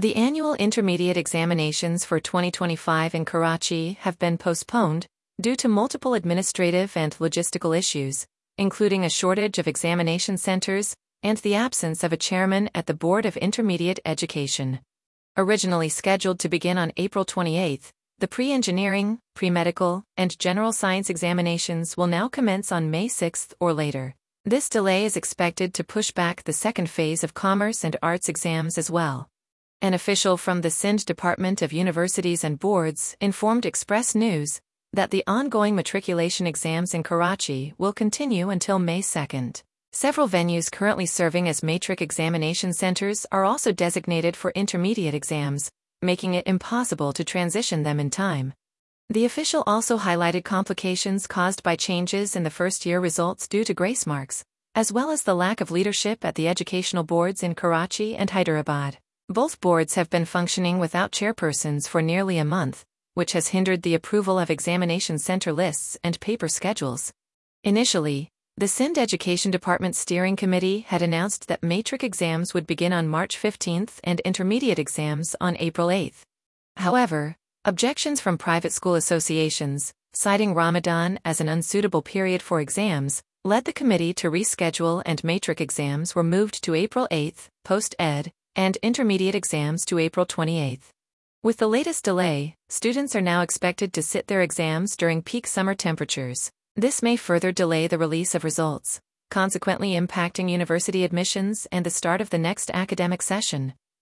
The annual intermediate examinations for 2025 in Karachi have been postponed due to multiple administrative and logistical issues, including a shortage of examination centers and the absence of a chairman at the Board of Intermediate Education. Originally scheduled to begin on April 28, the pre-engineering, pre-medical, and general science examinations will now commence on May 6 or later. This delay is expected to push back the second phase of Commerce and Arts exams as well. An official from the Sindh Department of Universities and Boards informed Express News that the ongoing matriculation exams in Karachi will continue until May 2. Several venues currently serving as matric examination centers are also designated for intermediate exams, making it impossible to transition them in time. The official also highlighted complications caused by changes in the first-year results due to grace marks, as well as the lack of leadership at the educational boards in Karachi and Hyderabad. Both boards have been functioning without chairpersons for nearly a month, which has hindered the approval of examination center lists and paper schedules. Initially, the Sindh Education Department Steering Committee had announced that matric exams would begin on March 15 and intermediate exams on April 8. However, objections from private school associations, citing Ramadan as an unsuitable period for exams, led the committee to reschedule, and matric exams were moved to April 8, post-ed, and intermediate exams to April 28. With the latest delay, students are now expected to sit their exams during peak summer temperatures. This may further delay the release of results, consequently impacting university admissions and the start of the next academic session.